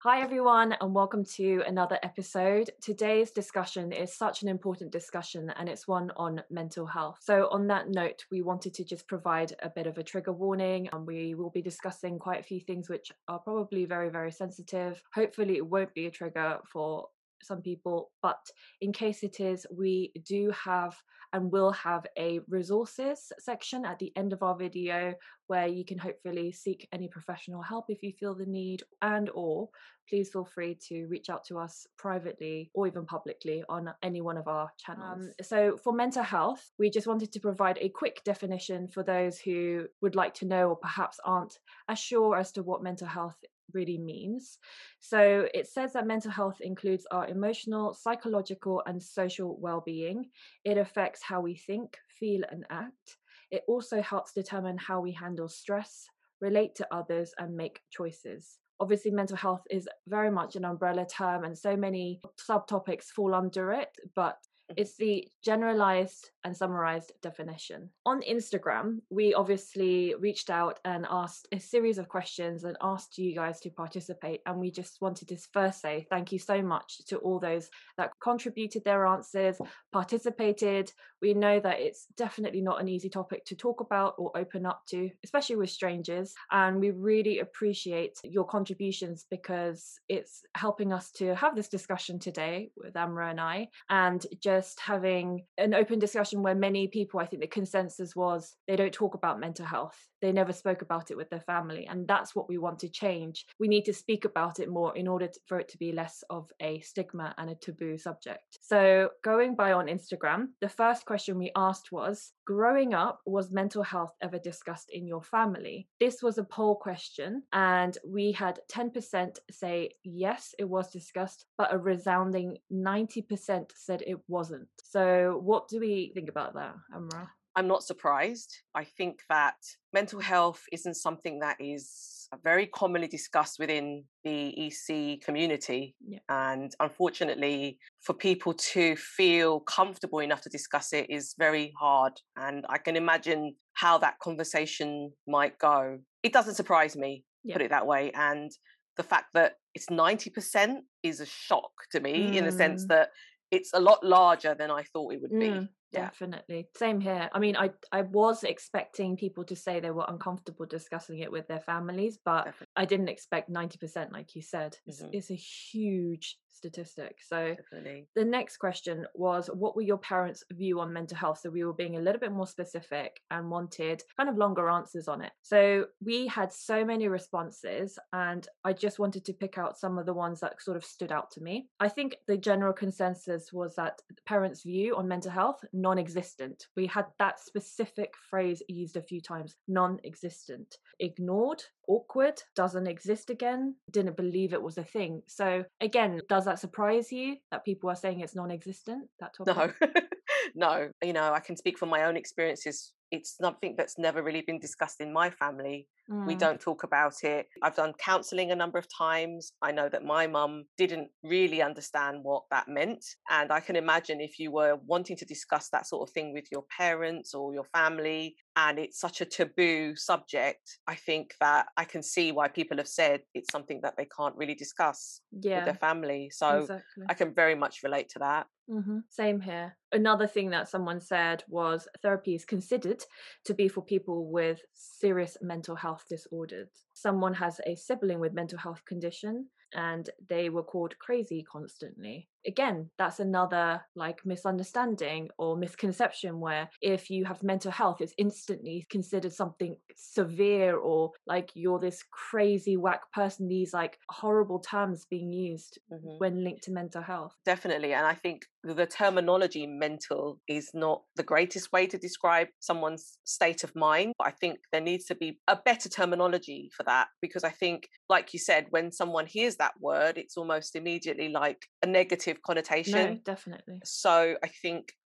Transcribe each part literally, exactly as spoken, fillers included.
Hi, everyone, and welcome to another episode. Today's discussion is such an important discussion, and it's one on mental health. So, on that note, we wanted to just provide a bit of a trigger warning, and we will be discussing quite a few things which are probably very, very sensitive. Hopefully, it won't be a trigger for some people, but in case it is, we do have and will have a resources section at the end of our video where you can hopefully seek any professional help if you feel the need, and or please feel free to reach out to us privately or even publicly on any one of our channels. Um, so for mental health, we just wanted to provide a quick definition for those who would like to know or perhaps aren't as sure as to what mental health really means. So it says that mental health includes our emotional, psychological, and social well-being. It affects how we think, feel, and act. It also helps determine how we handle stress, relate to others, and make choices. Obviously, mental health is very much an umbrella term, and so many subtopics fall under it, but it's the generalized and summarized definition. On Instagram, we obviously reached out and asked a series of questions and asked you guys to participate. And we just wanted to first say thank you so much to all those that contributed their answers, participated. We know that it's definitely not an easy topic to talk about or open up to, especially with strangers. And we really appreciate your contributions because it's helping us to have this discussion today with Amra and I, and just just having an open discussion where many people, I think the consensus was they don't talk about mental health. They never spoke about it with their family. And that's what we want to change. We need to speak about it more in order to, for it to be less of a stigma and a taboo subject. So going by on Instagram, the first question we asked was, growing up, was mental health ever discussed in your family? This was a poll question, and we had ten percent say yes, it was discussed, but a resounding ninety percent said it wasn't. So what do we think about that, Amra? I'm not surprised. I think that mental health isn't something that is very commonly discussed within the E C community. Yeah. And unfortunately, for people to feel comfortable enough to discuss it is very hard. And I can imagine how that conversation might go. It doesn't surprise me, Yeah. put it that way. And the fact that it's ninety percent is a shock to me, Mm. in the sense that it's a lot larger than I thought it would Mm. be. Yeah. Definitely. Same here. I mean, I I was expecting people to say they were uncomfortable discussing it with their families, but Definitely. I didn't expect ninety percent, like you said. It's, Mhm. it's a huge statistic. So Definitely. the next question was, what were your parents' view on mental health? So we were being a little bit more specific and wanted kind of longer answers on it. So we had so many responses, and I just wanted to pick out some of the ones that sort of stood out to me. I think the general consensus was that parents' view on mental health, non-existent. We had that specific phrase used a few times, non-existent. Ignored, awkward, doesn't exist again, didn't believe it was a thing. So again, does that surprise you that people are saying it's non-existent, that topic? No, no. You know, I can speak from my own experiences. It's something that's never really been discussed in my family. We Mm. don't talk about it. I've done counselling a number of times. I know that my mum didn't really understand what that meant. And I can imagine if you were wanting to discuss that sort of thing with your parents or your family, and it's such a taboo subject, I think that I can see why people have said it's something that they can't really discuss with Yeah, their family. So exactly. I can very much relate to that. Mm-hmm. Same here. Another thing that someone said was therapy is considered to be for people with serious mental health disorders. Someone has a sibling with mental health condition and they were called crazy constantly. Again, that's another like misunderstanding or misconception where if you have mental health, it's instantly considered something severe or like you're this crazy whack person. These like horrible terms being used Mhm. when linked to mental health. Definitely. And I think the terminology mental is not the greatest way to describe someone's state of mind. I think there needs to be a better terminology for that, because I think, like you said, when someone hears that word, it's almost immediately like a negative No, connotation. definitely. So I think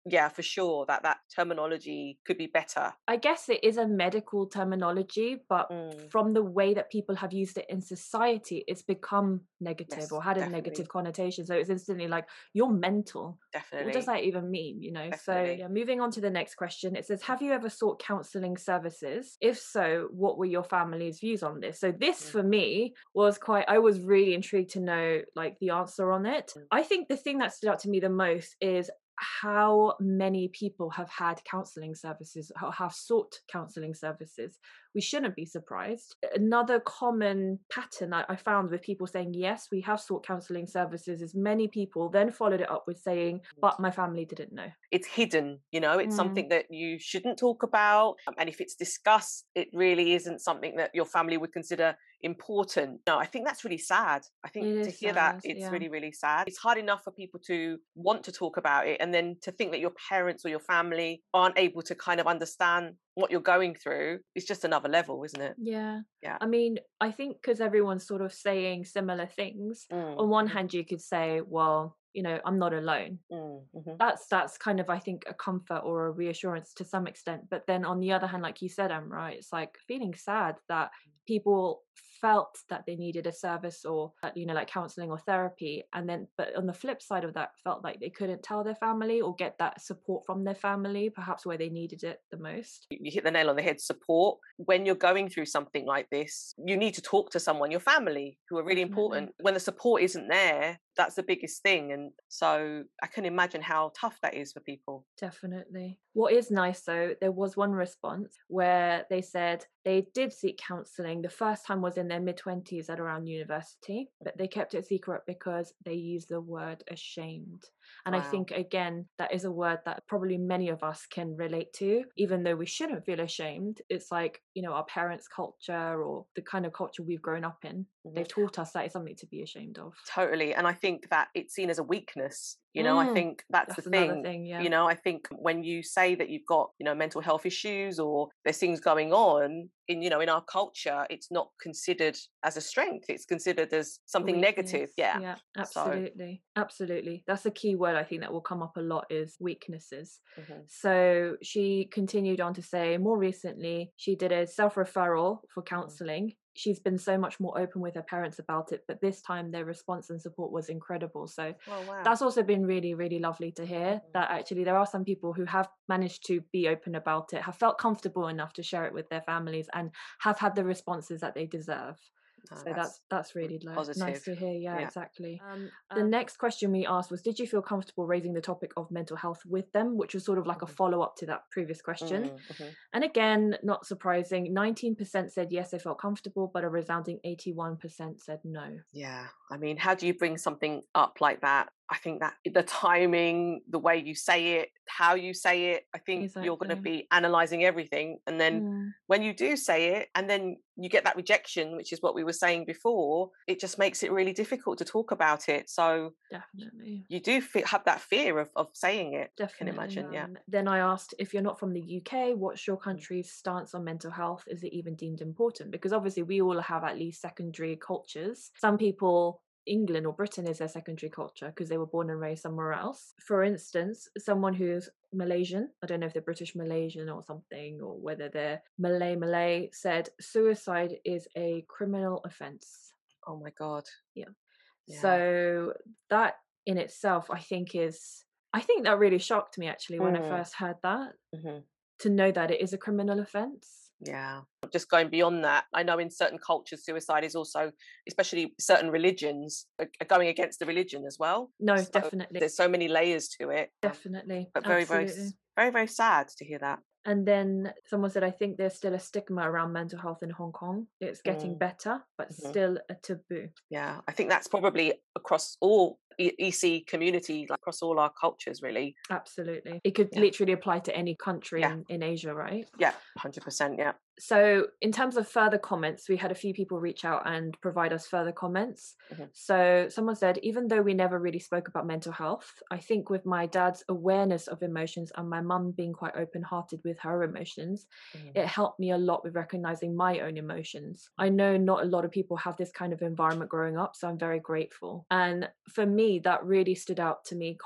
yeah, for sure, that that terminology could be better. I guess it is a medical terminology, but Mm, from the way that people have used it in society, it's become negative or yes, had a negative definitely, connotation. So it's instantly like, you're mental. What does definitely, that even mean? You know? So definitely. yeah, moving on to the next question. It says, have you ever sought counseling services? If so, what were your family's views on this? So this Mm, for me was quite, I was really intrigued to know like the answer on it. mm, I think the thing that stood out to me the most is how many people have had counseling services or have sought counseling services. We shouldn't be surprised. Another common pattern I, I found with people saying, yes, we have sought counseling services, is many people then followed it up with saying, mm. but my family didn't know. It's hidden, you know, it's Mm, something that you shouldn't talk about. um, And if it's discussed, it really isn't something that your family would consider important. No, I think that's really sad. I think it to is hear that, sad. it's Yeah. really, really sad. It's hard enough for people to want to talk about it. And then to think that your parents or your family aren't able to kind of understand what you're going through, it's just another level, isn't it? Yeah. Yeah. I mean, I think because everyone's sort of saying similar things, on Mm, one mhm, hand, you could say, well, you know, I'm not alone. mm, mhm. That's that's kind of, I think, a comfort or a reassurance to some extent. But then on the other hand, like you said, Em, right, it's like feeling sad that people felt that they needed a service or uh, you know, like counseling or therapy, and then but on the flip side of that, felt like they couldn't tell their family or get that support from their family, perhaps where they needed it the most. You hit the nail on the head. Support. When you're going through something like this, you need to talk to someone, your family, who are really Definitely. important. When the support isn't there, that's the biggest thing. And so I can imagine how tough that is for people. Definitely. What is nice though, there was one response where they said they did seek counseling. The first time was in their mid twenties at around university, but they kept it secret because they used the word ashamed. And I Wow. think, again, that is a word that probably many of us can relate to, even though we shouldn't feel ashamed. It's like, you know, our parents' culture or the kind of culture we've grown up in. Mhm. They've taught us that is something to be ashamed of. Totally. And I think that it's seen as a weakness. You know, I Mm, think that's the that's another thing. thing. Yeah. You know, I think when you say that you've got, you know, mental health issues or there's things going on in, you know, in our culture, it's not considered as a strength. It's considered as A something weakness. negative. Yeah. Yeah, So, absolutely. Absolutely. That's a key word I think that will come up a lot, is weaknesses. mhm, So she continued on to say, more recently, she did a self referral for mm. counseling. She's been so much more open with her parents about it, but this time their response and support was incredible. So Oh, wow. that's also been really, really lovely to hear, Mhm. that actually there are some people who have managed to be open about it, have felt comfortable enough to share it with their families, and have had the responses that they deserve. Oh, So that's that's that's r- really li- nice positive. to hear. Yeah, Yeah. exactly. Um, the next question we asked was, did you feel comfortable raising the topic of mental health with them, which was sort of like a Mhm, follow up to that previous question. mm, mhm. And again, not surprising, nineteen percent said yes, they felt comfortable, but a resounding eighty-one percent said no. Yeah. I mean, how do you bring something up like that? I think that the timing, the way you say it, how you say it, I think you're going to Exactly. be analyzing everything. And then Mm, when you do say it and then you get that rejection, which is what we were saying before, it just makes it really difficult to talk about it. So definitely. you do fe- have that fear of, of saying it, I can Definitely. imagine. Yeah. Um, then I asked, if you're not from the U K, what's your Mm, country's stance on mental health? Is it even deemed important? Because obviously we all have at least secondary cultures. Some people, England or Britain is their secondary culture because they were born and raised somewhere else. For instance, someone who's Malaysian, I don't know if they're British Malaysian or something, or whether they're Malay Malay, said suicide is a criminal offence. Oh my God. Yeah. Yeah. So that in itself, I think is, I think that really shocked me actually when I Mm, first heard that, mhm. to know that it is a criminal offence. Yeah. Just going beyond that, I know in certain cultures, suicide is also, especially certain religions, are are going against the religion as well. No, So definitely, there's so many layers to it. Um, definitely, but very, very, absolutely. s- very, very sad to hear that. And then someone said, I think there's still a stigma around mental health in Hong Kong. It's getting Mm, better, but mhm. still a taboo. Yeah, I think that's probably across all E- EC community, like across all our cultures, really. Absolutely. It could Yeah, literally apply to any country yeah, in, in Asia, right? yeah, one hundred percent. Yeah. So, in terms of further comments, we had a few people reach out and provide us further comments. Mhm, So, someone said, even though we never really spoke about mental health, I think with my dad's awareness of emotions and my mum being quite open hearted with her emotions, mhm, it helped me a lot with recognizing my own emotions. I know not a lot of people have this kind of environment growing up, so I'm very grateful. And for me, that really stood out to me. Comment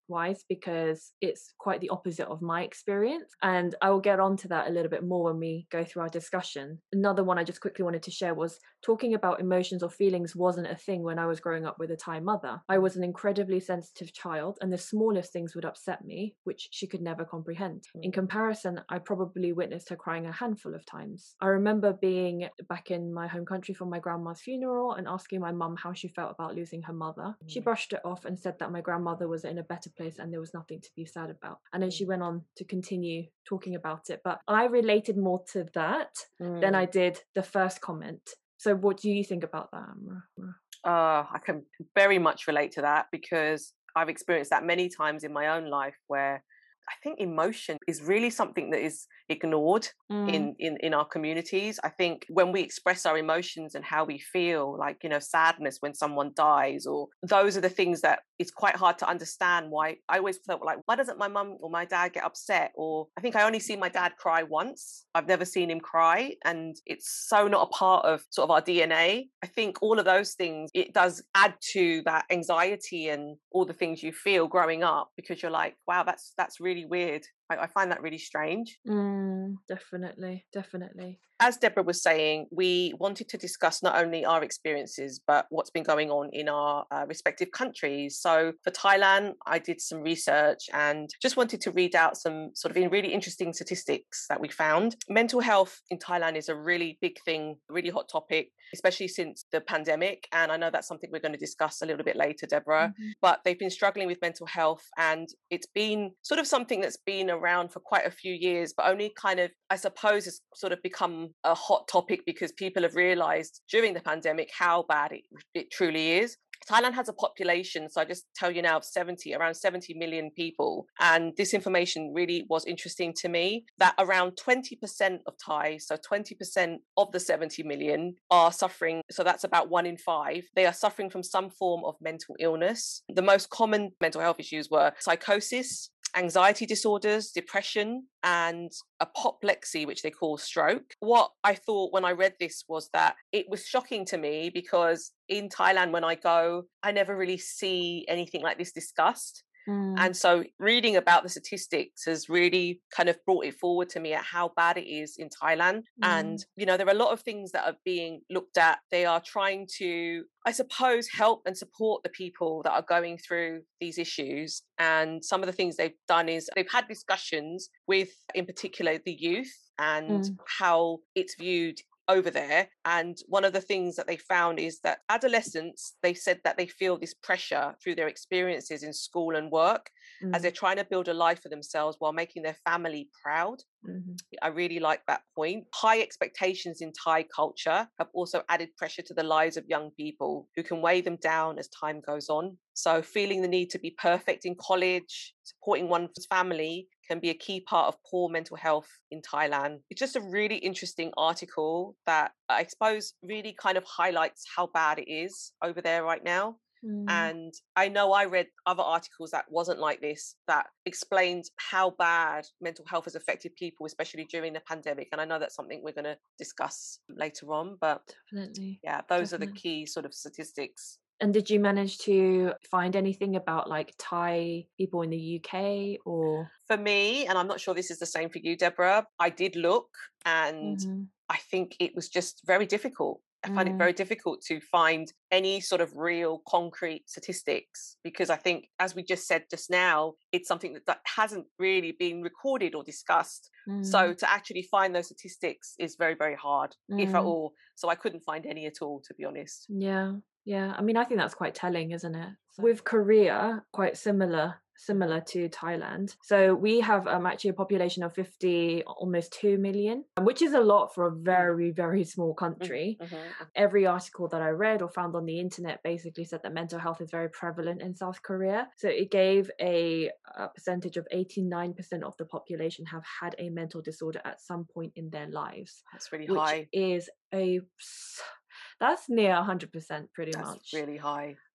wise, because it's quite the opposite of my experience. And I will get onto that a little bit more when we go through our discussion. Another one I just quickly wanted to share was talking about emotions or feelings wasn't a thing when I was growing up with a Thai mother. I was an incredibly sensitive child, and the smallest things would upset me, which she could never comprehend. In comparison, I probably witnessed her crying a handful of times. I remember being back in my home country for my grandma's funeral and asking my mum how she felt about losing her mother. She brushed it off and said that my grandmother was in a better place and there was nothing to be sad about. And then she went on to continue talking about it. But I related more to that mm. than I did the first comment. So what do you think about that, Amra? Uh, I can very much relate to that, because I've experienced that many times in my own life, where I think emotion is really something that is ignored mm. in, in, in our communities. I think when we express our emotions and how we feel, like, you know, sadness when someone dies, or those are the things that it's quite hard to understand why. I always felt like, why doesn't my mum or my dad get upset? Or I think I only see my dad cry once. I've never seen him cry. And it's so not a part of sort of our D N A. I think all of those things, it does add to that anxiety and all the things you feel growing up, because you're like, wow, that's that's really weird. I, I find that really strange. Mm, definitely, definitely. As Deborah was saying, we wanted to discuss not only our experiences, but what's been going on in our uh, respective countries. So for Thailand, I did some research and just wanted to read out some sort of really interesting statistics that we found. Mental health in Thailand is a really big thing, a really hot topic, especially since the pandemic. And I know that's something we're going to discuss a little bit later, Deborah. Mm-hmm. But they've been struggling with mental health, and it's been sort of something that's been around for quite a few years, but only kind of, I suppose, has sort of become a hot topic because people have realized during the pandemic how bad it, it truly is. Thailand has a population, so I just tell you now, of seventy, around seventy million people. And this information really was interesting to me, that around twenty percent of Thais, so twenty percent of the seventy million, are suffering. So that's about one in five. They are suffering from some form of mental illness. The most common mental health issues were psychosis, anxiety disorders, depression, and apoplexy, which they call stroke. What I thought when I read this was that it was shocking to me, because in Thailand, when I go, I never really see anything like this discussed. Mm. And so reading about the statistics has really kind of brought it forward to me at how bad it is in Thailand. Mm. And, you know, there are a lot of things that are being looked at. They are trying to, I suppose, help and support the people that are going through these issues. And some of the things they've done is they've had discussions with, in particular, the youth and mm. how it's viewed over there. And one of the things that they found is that adolescents, they said that they feel this pressure through their experiences in school and work mm. as they're trying to build a life for themselves while making their family proud. Mm-hmm. I really like that point. High expectations in Thai culture have also added pressure to the lives of young people, who can weigh them down as time goes on. So feeling the need to be perfect in college, supporting one's family, can be a key part of poor mental health in Thailand. It's just a really interesting article that I suppose really kind of highlights how bad it is over there right now. Mm. And I know I read other articles that wasn't like this, that explained how bad mental health has affected people, especially during the pandemic. And I know that's something we're going to discuss later on, but definitely, yeah, those definitely. are the key sort of statistics. And did you manage to find anything about like Thai people in the U K or? For me, and I'm not sure this is the same for you, Deborah, I did look, and mm-hmm. I think it was just very difficult. I find mm. it very difficult to find any sort of real concrete statistics, because I think, as we just said just now, it's something that, that hasn't really been recorded or discussed. Mm. So to actually find those statistics is very, very hard, mm. if at all. So I couldn't find any at all, to be honest. Yeah. Yeah. I mean, I think that's quite telling, isn't it? So. With Korea, quite similar. similar to Thailand. So we have um, actually a population of fifty, almost two million, which is a lot for a very, very small country. Mm-hmm. Every article that I read or found on the internet basically said that mental health is very prevalent in South Korea. So it gave a, a percentage of eighty-nine percent of the population have had a mental disorder at some point in their lives. That's really which high. Is a, that's near one hundred percent pretty That's much. That's really high.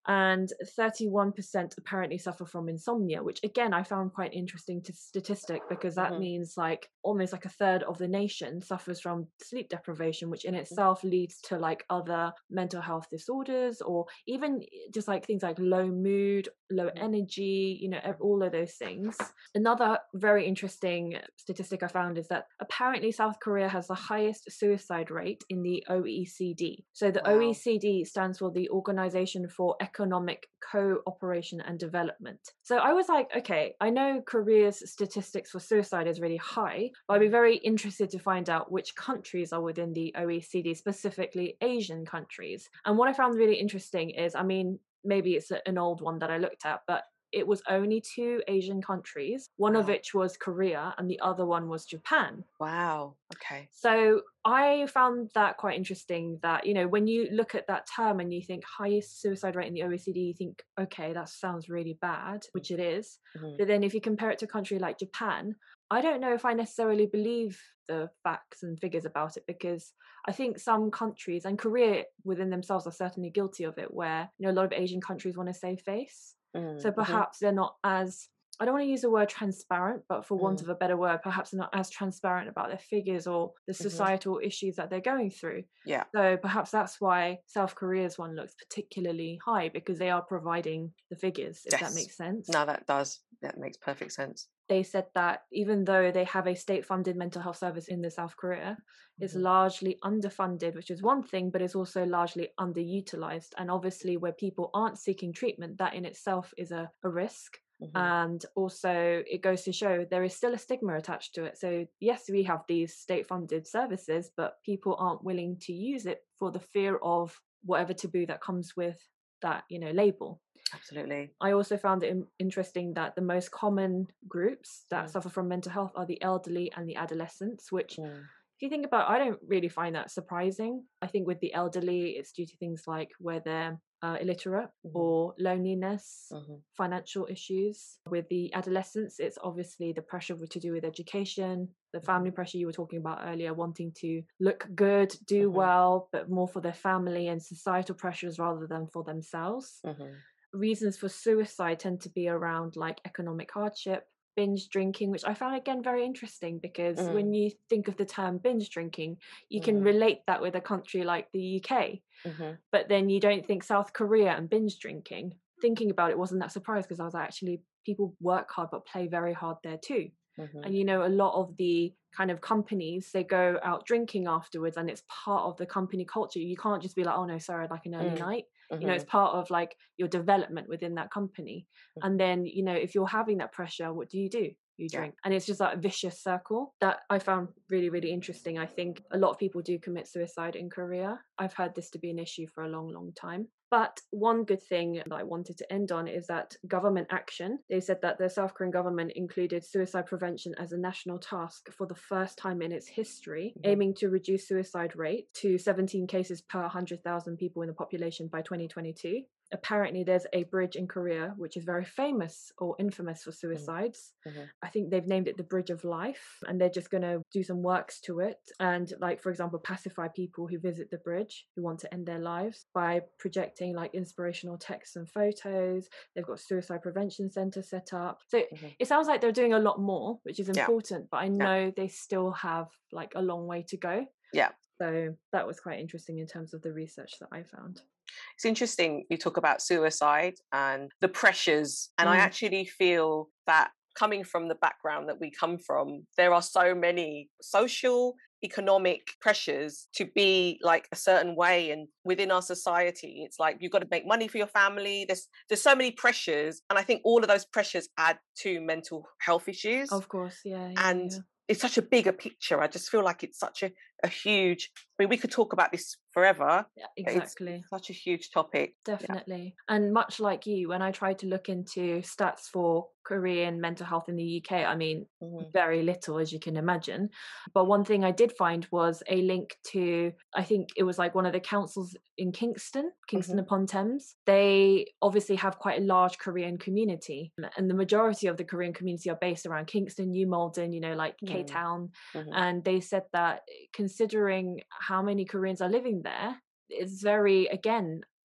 and thirty-one percent apparently suffer from insomnia, which again I found quite interesting to statistic, because that Mm-hmm. means like almost like a third of the nation suffers from sleep deprivation, which in Mm-hmm. itself leads to like other mental health disorders, or even just like things like low mood, low Mm-hmm. energy, you know, all of those things. Another very interesting statistic I found is that apparently South Korea has the highest suicide rate in the O E C D. So the Wow. O E C D stands for the Organization for Economic Cooperation and Development. So I was like, okay, I know Korea's statistics for suicide is really high, but I'd be very interested to find out which countries are within the O E C D, specifically Asian countries. And what I found really interesting is, I mean, maybe it's an old one that I looked at, but it was only two Asian countries, one Wow. of which was Korea and the other one was Japan. Wow. Okay. So I found that quite interesting, that, you know, when you look at that term and you think highest suicide rate in the O E C D, you think, okay, that sounds really bad, which it is. Mm-hmm. But then if you compare it to a country like Japan, I don't know if I necessarily believe the facts and figures about it, because I think some countries, and Korea within themselves are certainly guilty of it, where, you know, a lot of Asian countries want to save face. Mm-hmm. So perhaps they're not as, I don't want to use the word transparent, but for want Mm. of a better word, perhaps they're not as transparent about their figures or the Mm-hmm. societal issues that they're going through. Yeah. So perhaps that's why South Korea's one looks particularly high, because they are providing the figures, if Yes. that makes sense. No, that does. That makes perfect sense. They said that even though they have a state-funded mental health service in the South Korea, it's Mm-hmm. largely underfunded, which is one thing, but it's also largely underutilized. And obviously where people aren't seeking treatment, that in itself is a, a risk. Mm-hmm. And also it goes to show there is still a stigma attached to it. So yes, we have these state-funded services, but people aren't willing to use it for the fear of whatever taboo that comes with that, you know, label. Absolutely. I also found it in- interesting that the most common groups that Mm. suffer from mental health are the elderly and the adolescents, which, Mm. if you think about it, I don't really find that surprising. I think with the elderly, it's due to things like where they're uh, illiterate, Mm-hmm. or loneliness, Mm-hmm. financial issues. With the adolescents, it's obviously the pressure to do with education, the family pressure you were talking about earlier, wanting to look good, do Mm-hmm. well, but more for their family, and societal pressures rather than for themselves. Mm-hmm. Reasons for suicide tend to be around like economic hardship, binge drinking, which I found again very interesting, because Mm. when you think of the term binge drinking, you can Mm. relate that with a country like the U K, Mm-hmm. but then you don't think South Korea and binge drinking. Thinking about it wasn't that surprised, because I was like, actually, people work hard but play very hard there too. Mm-hmm. And, you know, a lot of the kind of companies, they go out drinking afterwards, and it's part of the company culture. You can't just be like, oh no, sorry, I'd like an early Mm. night. Mm-hmm. You know, it's part of like your development within that company. Mm-hmm. And then, you know, if you're having that pressure, what do you do? You Yeah. drink. And it's just like a vicious circle that I found really, really interesting. I think a lot of people do commit suicide in Korea. I've heard this to be an issue for a long, long time. But one good thing that I wanted to end on is that government action. They said that the South Korean government included suicide prevention as a national task for the first time in its history, Mm-hmm. aiming to reduce suicide rate to seventeen cases per one hundred thousand people in the population by twenty twenty-two. Apparently there's a bridge in Korea which is very famous or infamous for suicides. Mm-hmm. I think they've named it the Bridge of Life, and they're just going to do some works to it, and like, for example, pacify people who visit the bridge who want to end their lives by projecting like inspirational texts and photos. They've got suicide prevention center set up. So Mm-hmm. it sounds like they're doing a lot more, which is Yeah. important, but I know they still have like a long way to go. Yeah. So that was quite interesting in terms of the research that I found. It's interesting you talk about suicide and the pressures, and I Mm. actually feel that coming from the background that we come from, there are so many social, economic pressures to be like a certain way, and within our society it's like you've got to make money for your family. There's there's so many pressures, and I think all of those pressures add to mental health issues. Of course, yeah, yeah, And yeah. it's such a bigger picture. I just feel like it's such a, a huge, I mean, we could talk about this forever. Yeah, It's, exactly. it's such a huge topic. Definitely. Yeah. And much like you, when I tried to look into stats for Korean mental health in the U K, I mean, mm-hmm. very little, as you can imagine. But one thing I did find was a link to, I think it was like one of the councils in Kingston, Kingston mm-hmm. upon Thames. They obviously have quite a large Korean community, and the majority of the Korean community are based around Kingston, New Malden, you know, like mm-hmm. K-Town. Mm-hmm. And they said that considering how many Koreans are living there, it's very, again,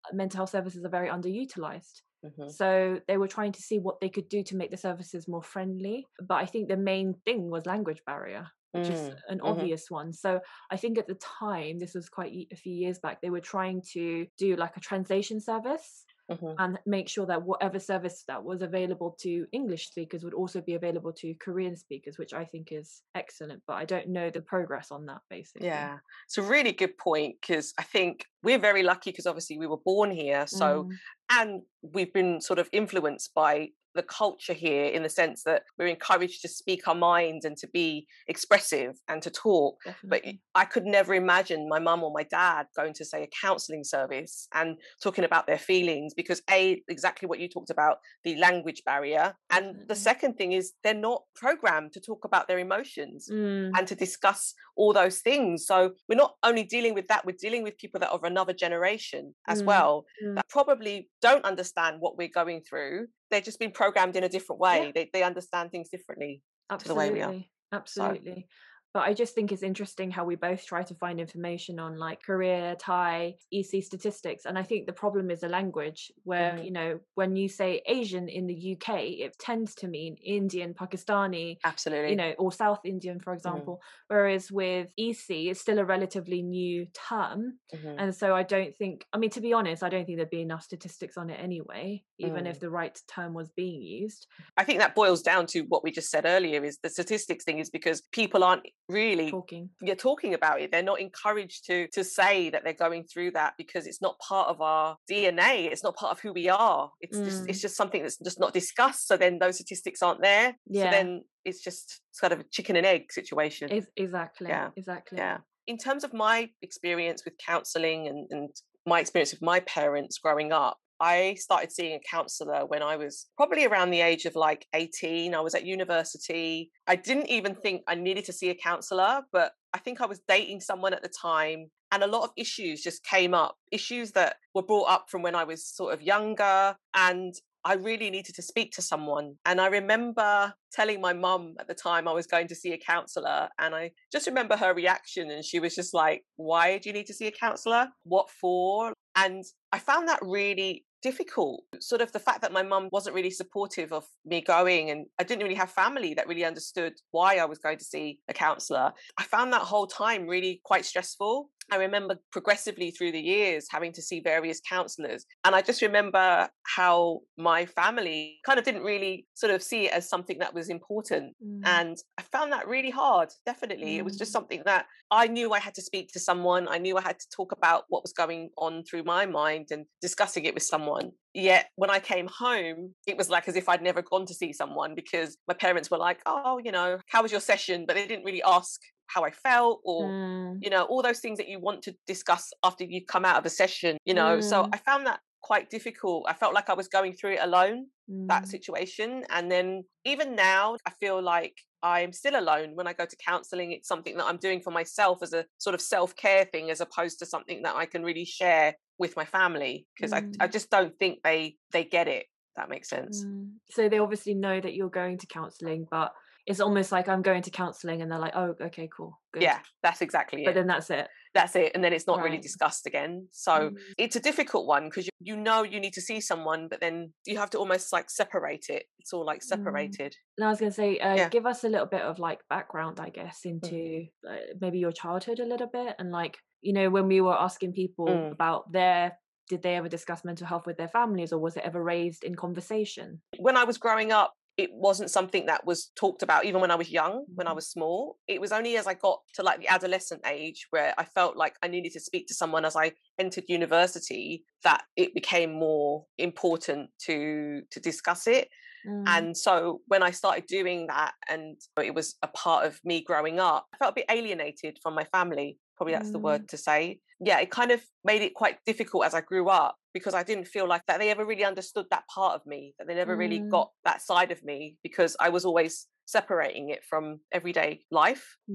mental health services are very underutilized. Mhm. So they were trying to see what they could do to make the services more friendly. But I think the main thing was language barrier, which is Mm. an Mhm. obvious one. So I think at the time, this was quite y- a few years back, they were trying to do like a translation service Mhm. and make sure that whatever service that was available to English speakers would also be available to Korean speakers, which I think is excellent. But I don't know the progress on that, basically. Yeah, it's a really good point because I think we're very lucky because obviously we were born here. So, Mm, and we've been sort of influenced by the culture here in the sense that we're encouraged to speak our minds and to be expressive and to talk. But definitely. I could never imagine my mum or my dad going to, say, a counseling service and talking about their feelings because, A, exactly what you talked about, the language barrier. And the Definitely. second thing is they're not programmed to talk about their emotions Mm, and to discuss all those things. So we're not only dealing with that, we're dealing with people that are of another generation as mm, well mm. that probably don't understand what we're going through. They've just been programmed in a different Yeah. way. They they understand things differently to the way we are. Absolutely, So absolutely. But I just think it's interesting how we both try to find information on like Korea, Thai, E C statistics. And I think the problem is the language, where, mhm, you know, when you say Asian in the U K, it tends to mean Indian, Pakistani, you absolutely. know, or South Indian, for Mhm, example. Whereas with E C, it's still a relatively new term. mhm, And so I don't think, I mean, to be honest, I don't think there'd be enough statistics on it anyway, even if mm. the right term was being used. I think that boils down to what we just said earlier is the statistics thing is because people aren't really Talking. you're talking about it. They're not encouraged to to say that they're going through that because it's not part of our D N A. It's not part of who we are. It's just Mm, it's just something that's just not discussed. So then those statistics aren't there. So yeah. then it's just sort of a chicken and egg situation. Ex- exactly, Yeah. exactly. Yeah. In terms of my experience with counseling and, and my experience with my parents growing up, I started seeing a counselor when I was probably around the age of like eighteen. I was at university. I didn't even think I needed to see a counselor, but I think I was dating someone at the time. And a lot of issues just came up, issues that were brought up from when I was sort of younger. And I really needed to speak to someone. And I remember telling my mum at the time I was going to see a counselor. And I just remember her reaction. And she was just like, why do you need to see a counselor? What for? And I found that really difficult. Sort of the fact that my mum wasn't really supportive of me going, and I didn't really have family that really understood why I was going to see a counselor. I found that whole time really quite stressful. I remember progressively through the years having to see various counselors. And I just remember how my family kind of didn't really sort of see it as something that was important. Mm, And I found that really hard, definitely. It was just mm, something that I knew I had to speak to someone. I knew I had to talk about what was going on through my mind and discussing it with someone. Yet when I came home, it was like as if I'd never gone to see someone because my parents were like, oh, you know, how was your session? But they didn't really ask how I felt or, mm, you know, all those things that you want to discuss after you come out of a session, you know. So mm, I found that quite difficult. I felt like I was going through it alone, that mm, situation. And then even now, I feel like I'm still alone when I go to counseling. It's something that I'm doing for myself as a sort of self care thing, as opposed to something that I can really share with my family because I, I mm, just don't think they they get it. If that makes sense. mm. So they obviously know that you're going to counselling, but it's almost like I'm going to counselling and they're like, oh, okay, cool, good. Yeah, that's exactly But it. then that's it. That's it. And then it's not really Right. discussed again. So Mm, it's a difficult one because you, you know you need to see someone, but then you have to almost like separate it. It's all like mm. separated. Now I was going to say, uh, Yeah. give us a little bit of like background, I guess, Mhm. into uh, maybe your childhood a little bit. And like, you know, when we were asking people Mm. about their, did they ever discuss mental health with their families or was it ever raised in conversation? When I was growing up, it wasn't something that was talked about, even when I was young, when I Mhm. was small. It was only as I got to like the adolescent age where I felt like I needed to speak to someone as I entered university that it became more important to to discuss it. Mm, And so when I started doing that and it was a part of me growing up, I felt a bit alienated from my family. Probably that's the word mm, to say. Yeah, it kind of made it quite difficult as I grew up because I didn't feel like that they ever really understood that part of me, that they never really mm. got that side of me because I was always separating it from everyday life. Yeah.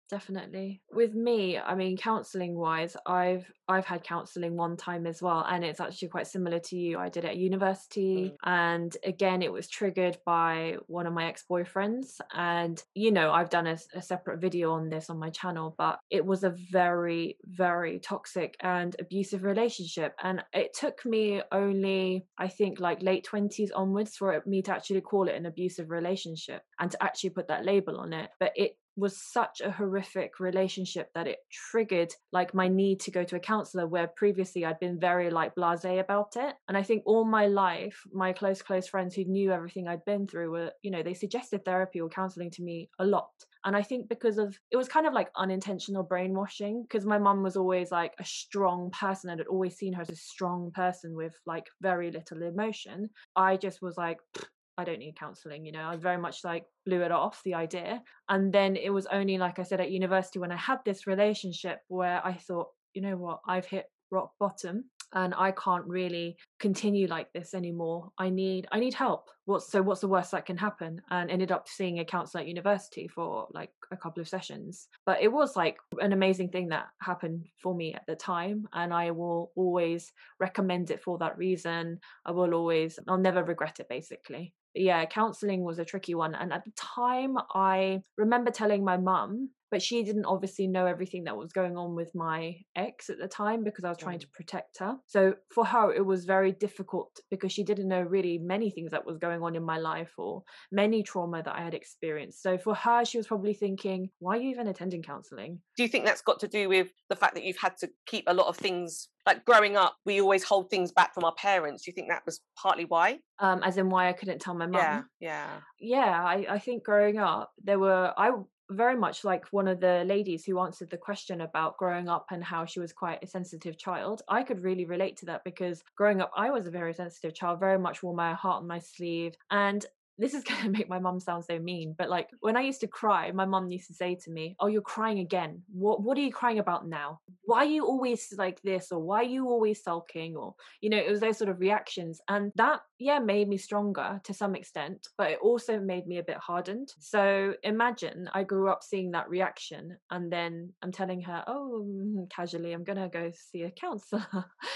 Definitely. With me, I mean, counseling wise, I've I've had counseling one time as well, and it's actually quite similar to you. I did it at university, Mm, and again, it was triggered by one of my ex-boyfriends. And you know, I've done a, s- a separate video on this on my channel, but it was a very, very toxic and abusive relationship, and it took me only, I think, like late twenties onwards for it- me to actually call it an abusive relationship and to actually put that label on it. But it was such a horrific relationship that it triggered like my need to go to a counselor, where previously I'd been very like blasé about it. And I think all my life, my close close friends who knew everything I'd been through were, you know, they suggested therapy or counseling to me a lot. And I think because of it was kind of like unintentional brainwashing, because my mum was always like a strong person and had always seen her as a strong person with like very little emotion. I just was like, I don't need counseling, you know. I very much like blew it off, the idea. And then it was only, like I said, at university when I had this relationship where I thought, you know what, I've hit rock bottom and I can't really continue like this anymore. I need I need help. What's so what's the worst that can happen? And ended up seeing a counselor at university for like a couple of sessions. But it was like an amazing thing that happened for me at the time, and I will always recommend it for that reason. I will always I'll never regret it, basically. But yeah, counseling was a tricky one. And at the time, I remember telling my mum, but she didn't obviously know everything that was going on with my ex at the time because I was trying mm. to protect her. So for her, it was very difficult because she didn't know really many things that was going on in my life or many trauma that I had experienced. So for her, she was probably thinking, why are you even attending counseling? Do you think that's got to do with the fact that you've had to keep a lot of things, like growing up, we always hold things back from our parents? Do you think that was partly why? Um, as in why I couldn't tell my Yeah, mum. yeah. Yeah, I, I think growing up, there were, I w- very much like one of the ladies who answered the question about growing up and how she was quite a sensitive child. I could really relate to that because growing up, I was a very sensitive child, very much wore my heart on my sleeve. And this is going to make my mum sound so mean, but like when I used to cry, my mum used to say to me, "Oh, you're crying again. What what are you crying about now? Why are you always like this, or why are you always sulking?" Or, you know, it was those sort of reactions. And that, yeah, made me stronger to some extent, but it also made me a bit hardened. So imagine I grew up seeing that reaction, and then I'm telling her, oh, mm, casually, I'm going to go see a counselor.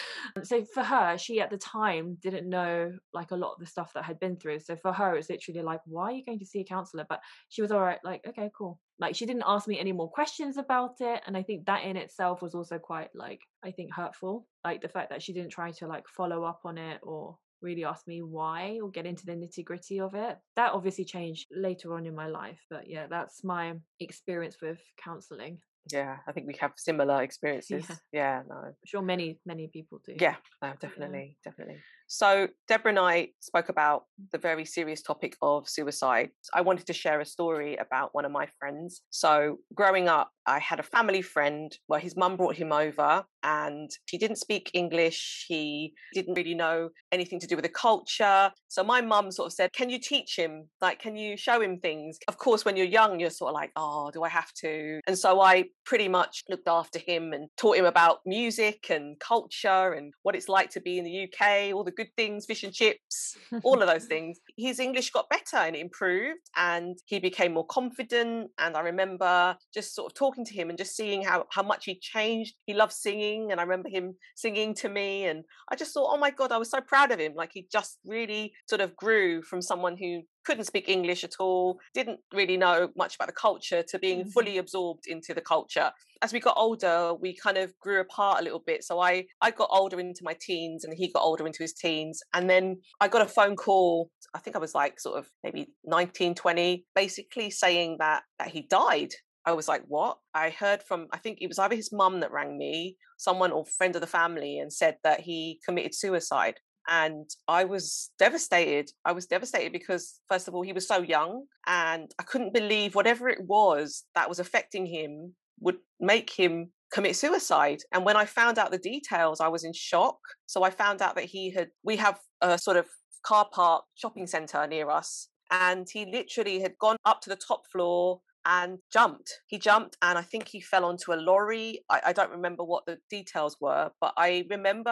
So for her, she at the time didn't know like a lot of the stuff that I had been through. So for her, it's literally like, why are you going to see a counselor? But she was all right, like, okay, cool. Like she didn't ask me any more questions about it. And I think that in itself was also quite like, I think hurtful. Like the fact that she didn't try to like follow up on it or really ask me why or get into the nitty gritty of it. That obviously changed later on in my life. But yeah, that's my experience with counseling. Yeah, I think we have similar Yeah. experiences. Yeah, no. I'm sure many, many people do. Yeah, no, Yeah. definitely, definitely. So Deborah and I spoke about the very serious topic of suicide. I wanted to share a story about one of my friends. So growing up, I had a family friend where his mum brought him over and he didn't speak English. He didn't really know anything to do with the culture. So my mum sort of said, can you teach him? Like, can you show him things? Of course, when you're young, you're sort of like, oh, do I have to? And so I pretty much looked after him and taught him about music and culture and what it's like to be in the U K, all the good things, fish and chips, all of those things. His English got better and it improved and he became more confident. And I remember just sort of talking to him and just seeing how, how much he changed. He loved singing and I remember him singing to me and I just thought, oh my God, I was so proud of him. Like he just really sort of grew from someone who couldn't speak English at all, didn't really know much about the culture, to being Mhm. fully absorbed into the culture. As we got older, we kind of grew apart a little bit. So I, I got older into my teens and he got older into his teens. And then I got a phone call, I think I was like sort of maybe nineteen, twenty, basically saying that, that he died. I was like, what? I heard from, I think it was either his mum that rang me, someone or friend of the family, and said that he committed suicide. And I was devastated. I was devastated because, first of all, he was so young and I couldn't believe whatever it was that was affecting him would make him commit suicide. And when I found out the details, I was in shock. So I found out that he had, we have a sort of car park shopping centre near us. And he literally had gone up to the top floor and jumped. He jumped and I think he fell onto a lorry. I, I don't remember what the details were, but I remember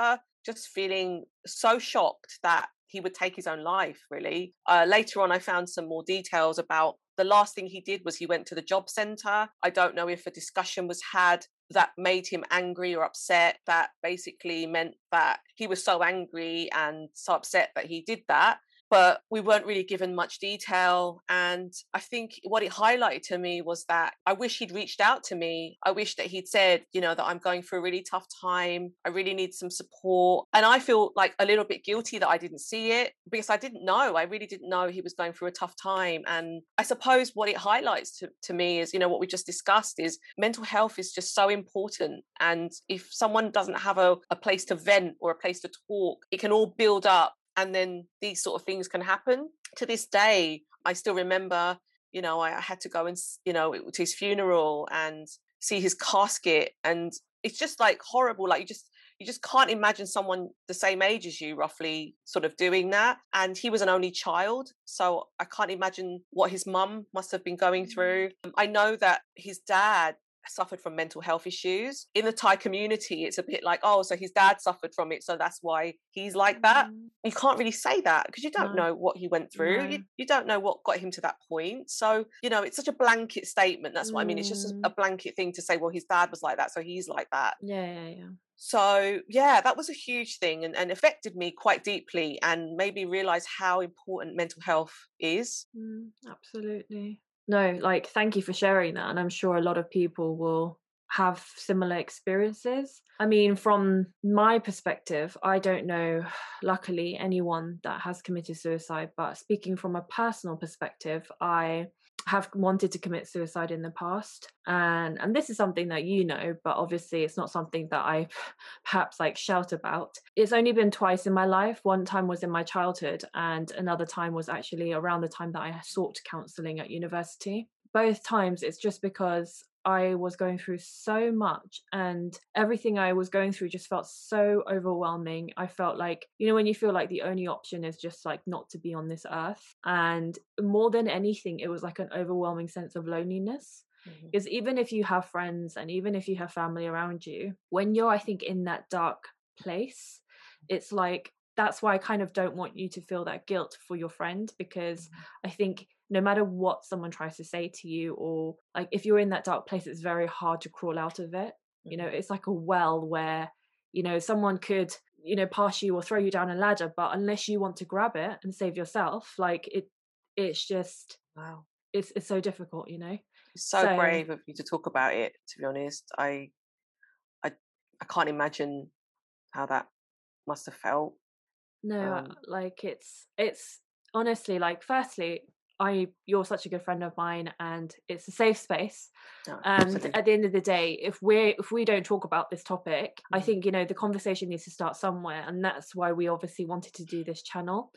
just feeling so shocked that he would take his own life, really. Uh, later on, I found some more details about the last thing he did was he went to the job centre. I don't know if a discussion was had that made him angry or upset, that basically meant that he was so angry and so upset that he did that. But we weren't really given much detail. And I think what it highlighted to me was that I wish he'd reached out to me. I wish that he'd said, you know, that I'm going through a really tough time. I really need some support. And I feel like a little bit guilty that I didn't see it because I didn't know. I really didn't know he was going through a tough time. And I suppose what it highlights to, to me is, you know, what we just discussed is mental health is just so important. And if someone doesn't have a, a place to vent or a place to talk, it can all build up. And then these sort of things can happen. To this day, I still remember, you know, I, I had to go and, you know, to his funeral and see his casket. And it's just like horrible. Like you just, you just can't imagine someone the same age as you roughly sort of doing that. And he was an only child. So I can't imagine what his mum must have been going through. I know that his dad suffered from mental health issues. In the Thai community, it's a bit like, oh, so his dad suffered from it, so that's why he's like that. You can't really say that because you don't No. know what he went through. No. You, you don't know what got him to that point. So, you know, it's such a blanket statement. That's what I mean. It's just a, a Mm. blanket thing to say, well, his dad was like that, so he's like that. Yeah, yeah, yeah. So, yeah, that was a huge thing and, and affected me quite deeply and made me realize how important mental health is. Mm, absolutely. No, like, thank you for sharing that. And I'm sure a lot of people will have similar experiences. I mean, from my perspective, I don't know, luckily, anyone that has committed suicide. But speaking from a personal perspective, I have wanted to commit suicide in the past. And and this is something that you know, but obviously it's not something that I perhaps like shout about. It's only been twice in my life. One time was in my childhood, and another time was actually around the time that I sought counselling at university. Both times it's just because I was going through so much and everything I was going through just felt so overwhelming. I felt like, you know, when you feel like the only option is just like not to be on this earth. And more than anything, it was like an overwhelming sense of loneliness. Mhm. Because even if you have friends and even if you have family around you, when you're, I think, in that dark place, it's like, that's why I kind of don't want you to feel that guilt for your friend, because I think no matter what someone tries to say to you, or like if you're in that dark place, it's very hard to crawl out of it. You know, it's like a well where, you know, someone could, you know, pass you or throw you down a ladder, but unless you want to grab it and save yourself, like it, it's just, Wow. it's it's so difficult, you know. It's so So brave of you to talk about it, to be honest. I I I can't imagine how that must have felt. no, uh, Um, like it's it's honestly like, firstly, I you're such a good friend of mine, and it's a safe space. no, And absolutely. at the end of the day, if we're if we don't talk about this topic, I Mhm. think, you know, the conversation needs to start somewhere, and that's why we obviously wanted to do this channel.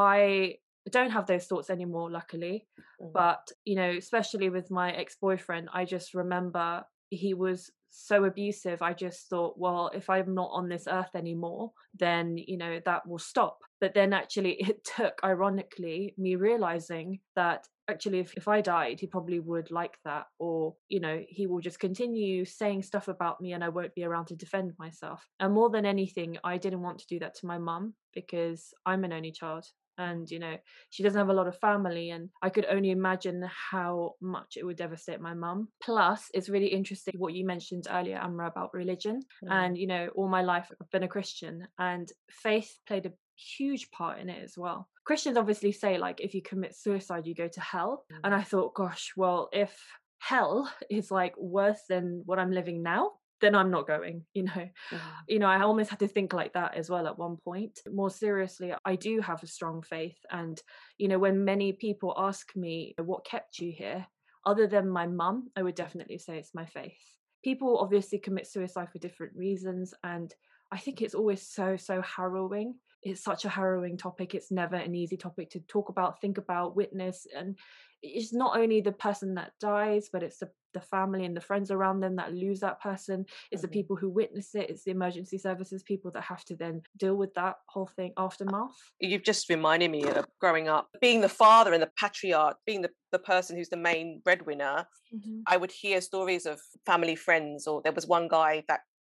I don't have those thoughts anymore, luckily, Mhm. but you know, especially with my ex-boyfriend, I just remember he was so abusive. I just thought, well, if I'm not on this earth anymore, then, you know, that will stop. But then actually it took, ironically, me realizing that actually if, if I died, he probably would like that, or, you know, he will just continue saying stuff about me and I won't be around to defend myself. And more than anything, I didn't want to do that to my mum because I'm an only child, and you know, she doesn't have a lot of family, and I could only imagine how much it would devastate my mum. Plus, it's really interesting what you mentioned earlier, Amra, about religion. Mhm. And you know, all my life I've been a Christian, and faith played a huge part in it as well. Christians obviously say, like, if you commit suicide you go to hell. And I thought, gosh, well, if hell is like worse than what I'm living now, then I'm not going, you know. Mhm. You know, I almost had to think like that as well at one point. More seriously, I do have a strong faith. And, you know, when many people ask me what kept you here, other than my mum, I would definitely say it's my faith. People obviously commit suicide for different reasons. And I think it's always so, so harrowing. It's such a harrowing topic. It's never an easy topic to talk about, think about, witness. And it's not only the person that dies, but it's the, the family and the friends around them that lose that person. It's the Mhm. people who witness it. It's the emergency services people that have to then deal with that whole thing aftermath. You've just reminded me of growing up, being the father and the patriarch, being the, the person who's the main breadwinner. Mm-hmm. I would hear stories of family friends, or there was one guy that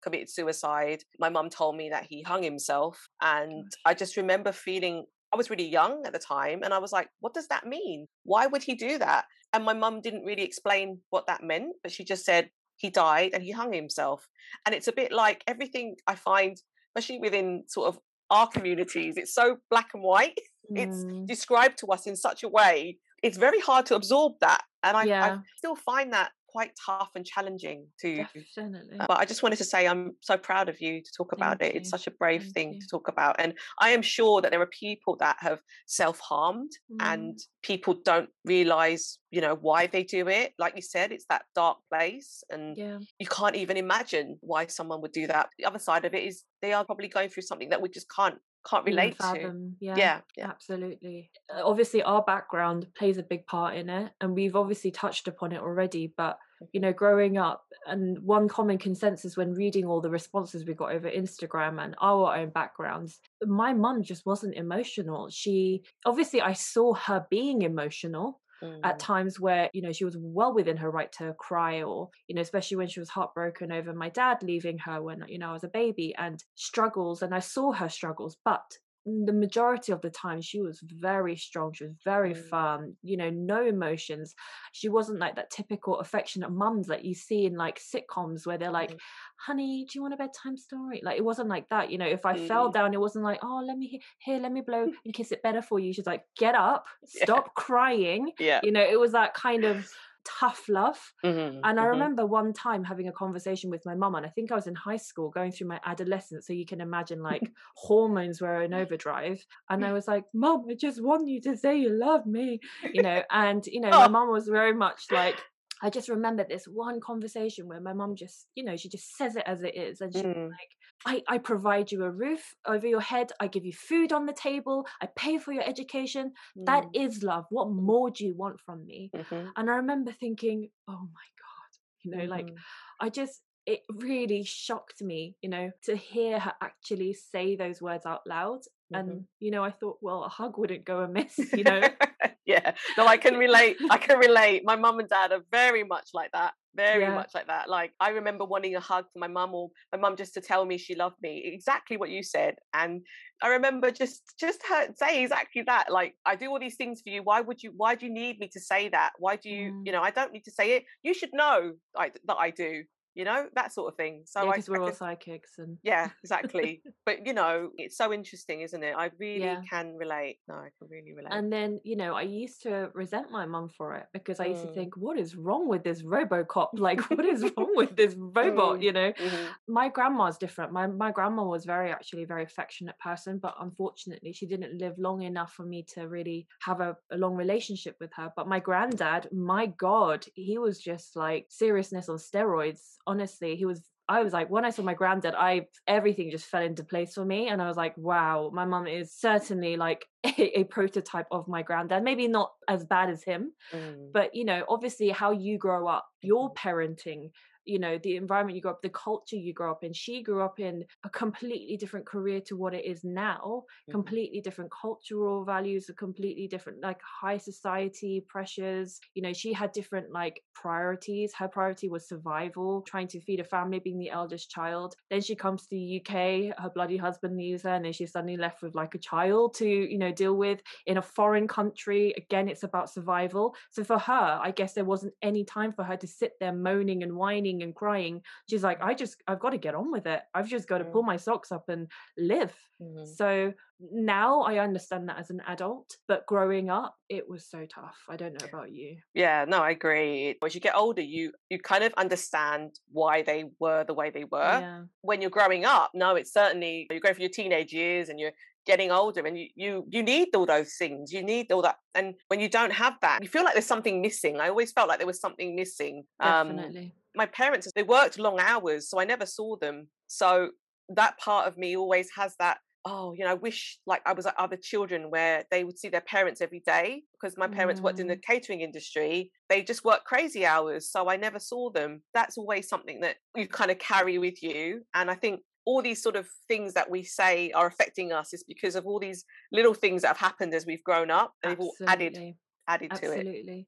committed suicide. My mum told me that he hung himself. And Gosh. I just remember feeling, I was really young at the time. And I was like, what does that mean? Why would he do that? And my mum didn't really explain what that meant, but she just said he died and he hung himself. And it's a bit like everything I find, especially within sort of our communities, it's so black and white. It's Mm, described to us in such a way, it's very hard to absorb that. And I, I yeah, still find that quite tough and challenging to. definitely. Uh, but I just wanted to say I'm so proud of you to talk about Thank it. It's you. such a brave Thank thing you. to talk about. And I am sure that there are people that have self-harmed and Mm, people don't realize, you know, why they do it. Like you said, it's that dark place and yeah. you can't even imagine why someone would do that. The other side of it is they are probably going through something that we just can't can't Even relate to. fathom. Yeah, Yeah, yeah. absolutely. Uh, Obviously, our background plays a big part in it, and we've obviously touched upon it already. But you Mhm. know, growing up, and one common consensus when reading all the responses we got over Instagram and our own backgrounds, my mum just wasn't emotional. She obviously, I saw her being emotional at Mm, times where you know she was well within her right to cry, or you know especially when she was heartbroken over my dad leaving her when you know I was a baby, and struggles, and I saw her struggles, but the majority of the time she was very strong, she was very mm, firm, you know no emotions. She wasn't like that typical affectionate mums that you see in like sitcoms where they're like, mhm, honey, do you want a bedtime story? Like it wasn't like that. You know if I fell mm. down, it wasn't like, oh, let me he- here, let me blow and kiss it better for you. She's like, get up, Yeah, stop crying. yeah. You know it was that kind of tough love. Mhm, And I mhm. remember one time having a conversation with my mum, and I think I was in high school going through my adolescence. So you can imagine like hormones were in overdrive. And I was like, Mum, I just want you to say you love me, you know. And, you know, my Oh, mum was very much like, I just remember this one conversation where my mum just, you know, she just says it as it is. And she's mm, like, I, I provide you a roof over your head. I give you food on the table. I pay for your education. That mm, is love. What mm, more do you want from me? mhm, And I remember thinking, oh my you know like mhm, I just it really shocked me, you know to hear her actually say those words out loud. mhm. And you know I thought, well, a hug wouldn't go amiss, you know Yeah. No, I can relate. I can relate. My mum and dad are very much like that. Very yeah, much like that. Like I remember wanting a hug from my mum or my mum just to tell me she loved me. Exactly what you said. And I remember just just her saying exactly that. Like, I do all these things for you. Why would you why do you need me to say that? Why do you, you mm. know, I don't need to say it. You should know like that I do, you know, that sort of thing. Yeah, So I, because I we're all can psychics and yeah, exactly. But you know, it's so interesting, isn't it? I really yeah. can relate. No, I can really relate. And then, you know, I used to resent my mum for it because I used to Mm. think, what is wrong with this RoboCop? Like, what is wrong with this robot? Mm. You know, Mhm. my grandma's different. My my grandma was very actually a very affectionate person, but unfortunately, she didn't live long enough for me to really have a, a long relationship with her. But my granddad, my God, he was just like seriousness on steroids. Honestly, he was. I was like, when I saw my granddad, I everything just fell into place for me, and I was like, wow, my mum is certainly like a, a prototype of my granddad. Maybe not as bad as him, Mm. but you know obviously how you grow up, your Mhm. parenting, you know the environment you grow up, the culture you grow up in. She grew up in a completely different career to what it is now, Mhm. completely different cultural values, a completely different like high society pressures. You know she had different like priorities. Her priority was survival, trying to feed a family, being the eldest child. Then she comes to the U K, her bloody husband leaves her, and then she's suddenly left with like a child to you know deal with in a foreign country. Again, it's about survival. So for her, I guess there wasn't any time for her to sit there moaning and whining and crying. She's like, I just, I've got to get on with it. I've just got to pull Mm. my socks up and live. Mhm. So now I understand that as an adult, but growing up, it was so tough. I don't know about you. Yeah, no, I agree. As you get older, you you kind of understand why they were the way they were. Yeah. When you're growing up, no, it's certainly you're going through your teenage years and you're getting older and you you you need all those things. You need all that. And when you don't have that, you feel like there's something missing. I always felt like there was something missing. Um Definitely. my parents, they worked long hours, so I never saw them. So that part of me always has that, oh, you know, I wish like I was like other children where they would see their parents every day because my parents worked in the Mm, catering industry. They just worked crazy hours. So I never saw them. That's always something that you kind of carry with you. And I think all these sort of things that we say are affecting us is because of all these little things that have happened as we've grown up and they've all added absolutely. added to it. Absolutely.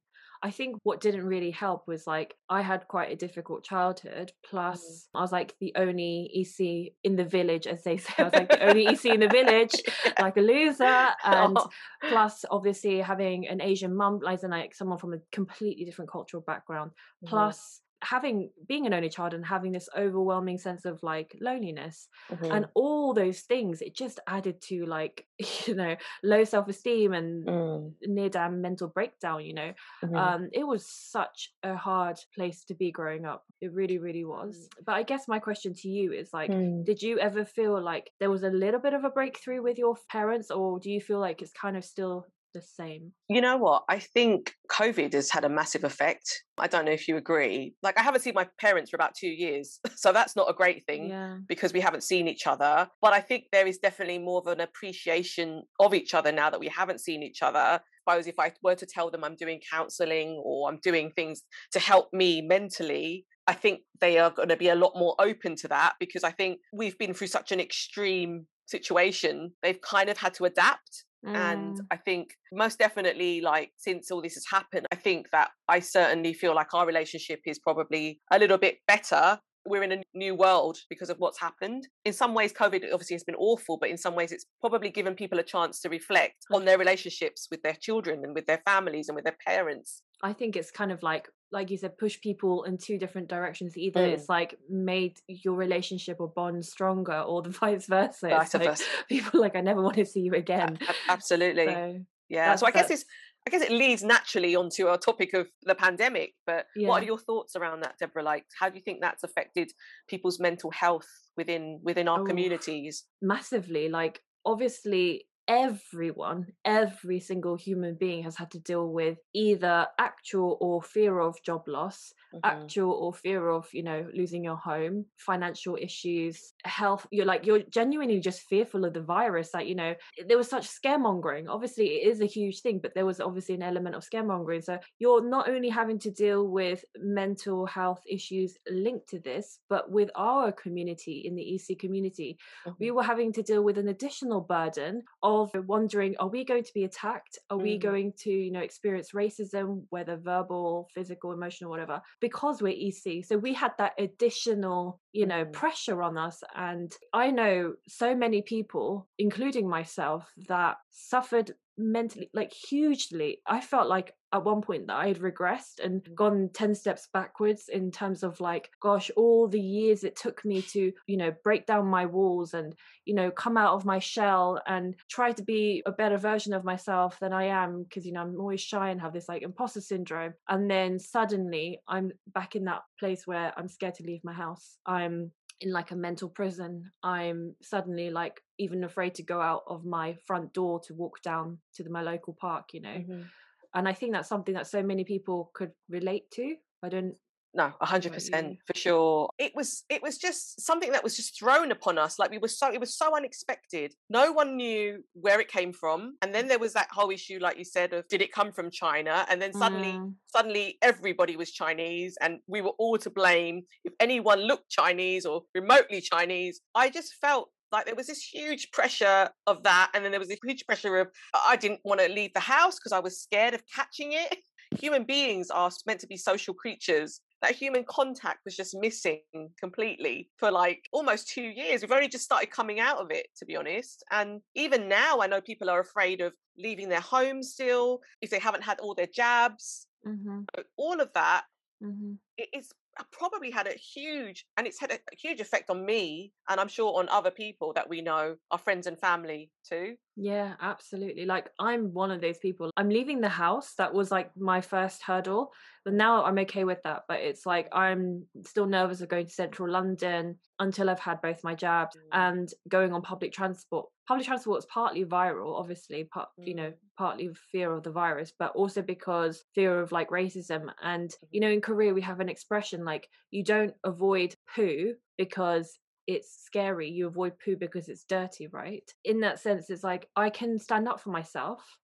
I think what didn't really help was like I had quite a difficult childhood. Mm. Plus, I was like the only E C in the village, as they say. I was like the only E C in the village, Yeah. like a loser. And Oh. plus, obviously, having an Asian mum, like, and like someone from a completely different cultural background. Mhm, Plus, having being an only child and having this overwhelming sense of like loneliness and mhm, all those things, it just added to like you know low self-esteem and mm, near damn mental breakdown, you know. mhm. Um it was such a hard place to be growing up. It really, really Mm. was. But I guess my question to you is like, Mm. did you ever feel like there was a little bit of a breakthrough with your parents, or do you feel like it's kind of still the same? You know what? I think COVID has had a massive effect. I don't know if you agree. Like, I haven't seen my parents for about two years. So that's not a great thing Yeah. because we haven't seen each other. But I think there is definitely more of an appreciation of each other now that we haven't seen each other. Suppose if I were to tell them I'm doing counseling or I'm doing things to help me mentally, I think they are going to be a lot more open to that because I think we've been through such an extreme situation. They've kind of had to adapt. And Mm, I think most definitely, like, since all this has happened, I think that I certainly feel like our relationship is probably a little bit better. We're in a new world because of what's happened. In some ways, COVID obviously has been awful, but in some ways, it's probably given people a chance to reflect on their relationships with their children and with their families and with their parents. I think it's kind of like like you said, push people in two different directions. Either Mm, it's like made your relationship or bond stronger, or the vice versa. It's vice like versa. people like, I never want to see you again. A- Absolutely. So Yeah. So that's I guess that's it's I guess it leads naturally onto our topic of the pandemic. But what are yeah. your thoughts around that, Deborah? Like, how do you think that's affected people's mental health within within our Oh, communities? massively. Like, obviously, everyone, every single human being has had to deal with either actual or fear of job loss, Hmm. actual or fear of, you know, losing your home, financial issues, health. You're like, you're genuinely just fearful of the virus. Like, you know, there was such scaremongering. Obviously, it is a huge thing, but there was obviously an element of scaremongering. So you're not only having to deal with mental health issues linked to this, but with our community in the E C community, we Hmm. were having to deal with an additional burden of wondering, are we going to be attacked? Are we Mm, going to, you know, experience racism, whether verbal, physical, emotional, whatever, because we're E C? So we had that additional, you know, mm, pressure on us. And I know so many people, including myself, that suffered mentally, like hugely. I felt like at one point that I had regressed and mm, gone ten steps backwards in terms of like, gosh, all the years it took me to, you know, break down my walls and, you know, come out of my shell and try to be a better version of myself than I am, because, you know, I'm always shy and have this like imposter syndrome. And then suddenly I'm back in that place where I'm scared to leave my house. I'm in like a mental prison. I'm suddenly like even afraid to go out of my front door to walk down to the, my local park, you know. mhm. And I think that's something that so many people could relate to. I don't No, a know hundred about percent you. for sure. It was it was just something that was just thrown upon us. Like, we were so it was so unexpected. No one knew where it came from. And then there was that whole issue, like you said, of did it come from China? And then suddenly Mm, suddenly everybody was Chinese and we were all to blame if anyone looked Chinese or remotely Chinese. I just felt like there was this huge pressure of that. And then there was this huge pressure of I didn't want to leave the house because I was scared of catching it. Human beings are meant to be social creatures. That human contact was just missing completely for like almost two years. We've only just started coming out of it, to be honest. And even now, I know people are afraid of leaving their homes still if they haven't had all their jabs. mhm, So all of that, mhm. it, it's probably had a huge, and it's had a, a huge effect on me, and I'm sure on other people that we know, our friends and family too. Yeah, absolutely. Like, I'm one of those people. I'm leaving the house. That was like my first hurdle. But now I'm okay with that. But it's like I'm still nervous of going to central London until I've had both my jabs, Mm, and going on public transport. Public transport is partly viral, obviously, part you know, mm, partly fear of the virus, but also because fear of like racism. And, you mhm, know, in Korea we have an expression like, you don't avoid poo because it's scary, you avoid poo because it's dirty, right? In that sense, it's like I can stand up for myself.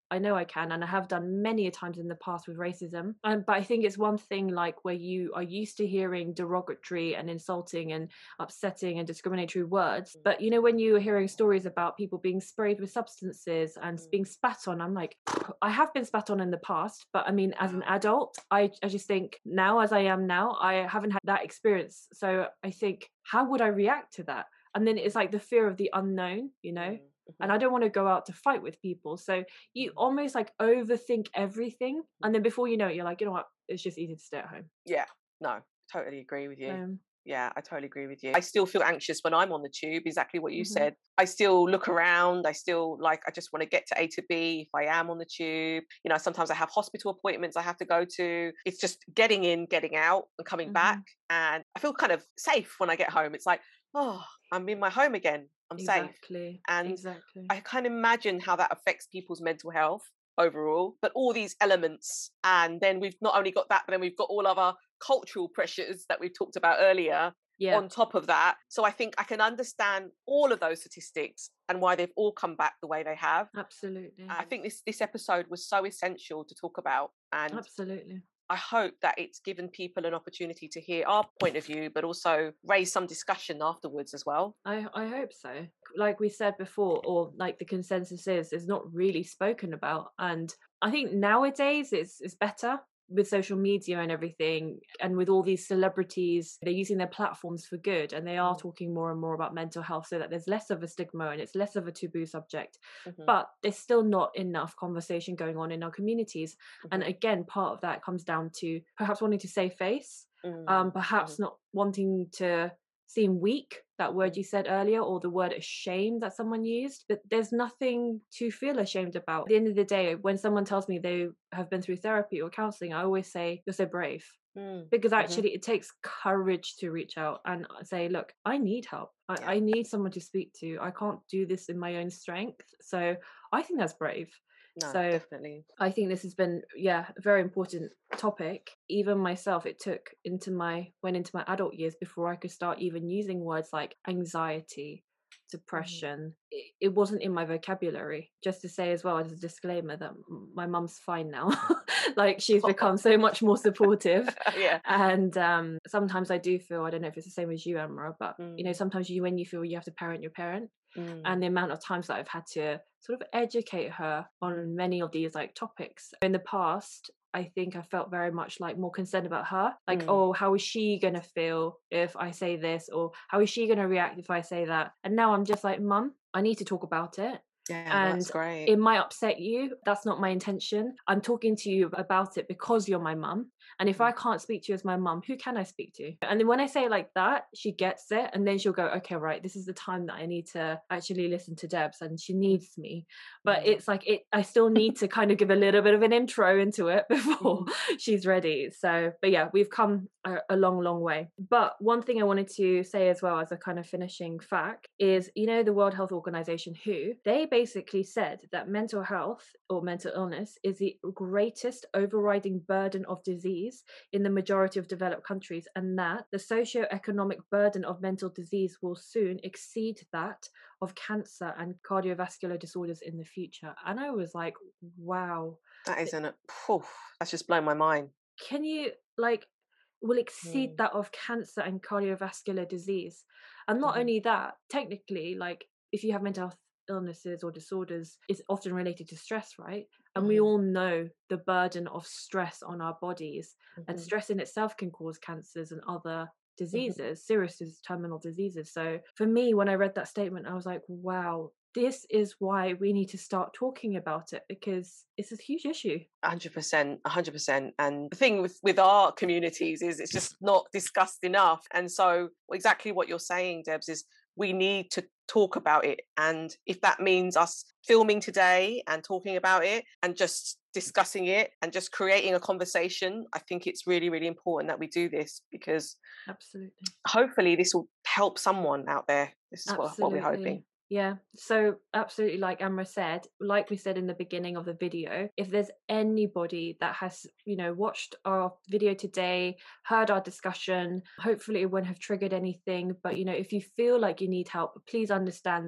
I know I can, and I have done many a times in the past with racism. Um, but I think it's one thing like where you are used to hearing derogatory and insulting and upsetting and discriminatory words. But you know, when you are hearing stories about people being sprayed with substances and being spat on, I'm like, I have been spat on in the past, but I mean, as an adult, I, I just think now, as I am now, I haven't had that experience. So I think, how would I react to that? And then it's like the fear of the unknown, you know, Mm-hmm. and I don't want to go out to fight with people. So you almost like overthink everything. And then before you know it, you're like, you know what, it's just easy to stay at home. Yeah, no, totally agree with you. Um, Yeah, I totally agree with you. I still feel anxious when I'm on the tube, exactly what you mhm, said. I still look around. I still like, I just want to get to A to B if I am on the tube. You know, sometimes I have hospital appointments I have to go to. It's just getting in, getting out, and coming back. mhm. And I feel kind of safe when I get home. It's like, oh, I'm in my home again. I'm safe. Exactly. And Exactly. I can't imagine how that affects people's mental health overall, but all these elements. And then we've not only got that, but then we've got all of our cultural pressures that we talked about earlier Yeah, on top of that. So I think I can understand all of those statistics and why they've all come back the way they have. absolutely. I think this this episode was so essential to talk about, and Absolutely. I hope that it's given people an opportunity to hear our point of view, but also raise some discussion afterwards as well. I I hope so. Like we said before, or like the consensus is, is not really spoken about. And I think nowadays it's it's better with social media and everything, and with all these celebrities, they're using their platforms for good, and they are Mm. talking more and more about mental health, so that there's less of a stigma and it's less of a taboo subject. Mhm, But there's still not enough conversation going on in our communities. And mhm, again, part of that comes down to perhaps wanting to save face, um, mm, perhaps mhm, not wanting to seem weak, that word mm, you said earlier, or the word ashamed that someone used. But there's nothing to feel ashamed about. At the end of the day, when someone tells me they have been through therapy or counseling, I always say, you're so brave. mm, Because mhm. actually, it takes courage to reach out and say, look, I need help. I, Yeah. I need someone to speak to. I can't do this in my own strength. So I think that's brave. No, So definitely. I think this has been, yeah, a very important topic. Even myself, it took into my went into my adult years before I could start even using words like anxiety, Mhm. depression. It, it wasn't in my vocabulary. Just to say as well as a disclaimer that m- my mum's fine now. Like she's become so much more supportive. Yeah. And um, sometimes I do feel, I don't know if it's the same as you, Amra, but you know, Mm, sometimes you when you feel you have to parent your parent, mm, and the amount of times that I've had to sort of educate her mhm, on many of these like topics. In the past, I think I felt very much like more concerned about her. Like, mm. oh, how is she going to feel if I say this? Or how is she going to react if I say that? And now I'm just like, Mum, I need to talk about it. Yeah, no, that's And great. it might upset you. That's not my intention. I'm talking to you about it because you're my mum. And if Mhm, I can't speak to you as my mum, who can I speak to? And then when I say it like that, she gets it. And then she'll go, okay, right, this is the time that I need to actually listen to Debs and she mhm, needs me. But mhm, it's like, it. I still need to kind of give a little bit of an intro into it before mhm, she's ready. So, but yeah, we've come a, a long, long way. But one thing I wanted to say as well as a kind of finishing fact is, you know, the World Health Organization, W H O, they basically said that mental health or mental illness is the greatest overriding burden of disease in the majority of developed countries, and that the socio-economic burden of mental disease will soon exceed that of cancer and cardiovascular disorders in the future. And I was like, wow, That isn't it. Phew, that's just blown my mind. can you like will exceed Mm, that of cancer and cardiovascular disease. And not mhm, only that, technically, like if you have mental health illnesses or disorders, it's often related to stress, right? And we mhm, all know the burden of stress on our bodies, and mhm, stress in itself can cause cancers and other mhm. diseases, serious dis- terminal diseases. So for me, when I read that statement, I was like, wow, this is why we need to start talking about it, because it's a huge issue. one hundred percent, one hundred percent. And the thing with, with our communities is it's just not discussed enough. And so, exactly what you're saying, Debs, is we need to talk about it. And if that means us filming today and talking about it and just discussing it and just creating a conversation, I think it's really, really important that we do this because Absolutely. hopefully this will help someone out there. This is what, what we're hoping. Absolutely. Yeah. So, absolutely, like Amra said, like we said in the beginning of the video, if there's anybody that has, you know, watched our video today, heard our discussion, hopefully it won't have triggered anything. But, you know, if you feel like you need help, please understand that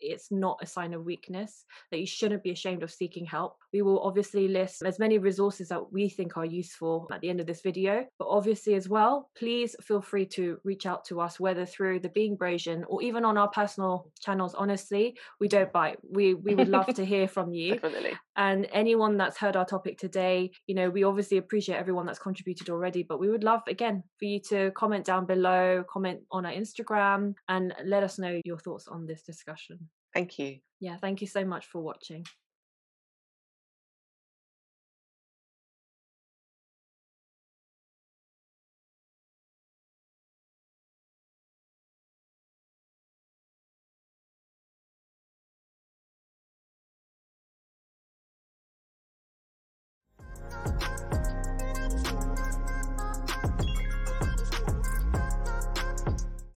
it's not a sign of weakness, that you shouldn't be ashamed of seeking help. We will obviously list as many resources that we think are useful at the end of this video, but obviously as well, please feel free to reach out to us, whether through the Being Brasian or even on our personal channels. Honestly, we don't bite. We we would love to hear from you. Definitely. And anyone that's heard our topic today, you know, we obviously appreciate everyone that's contributed already, but we would love, again, for you to comment down below, comment on our Instagram, and let us know your thoughts on this discussion. Thank you. Yeah, thank you so much for watching.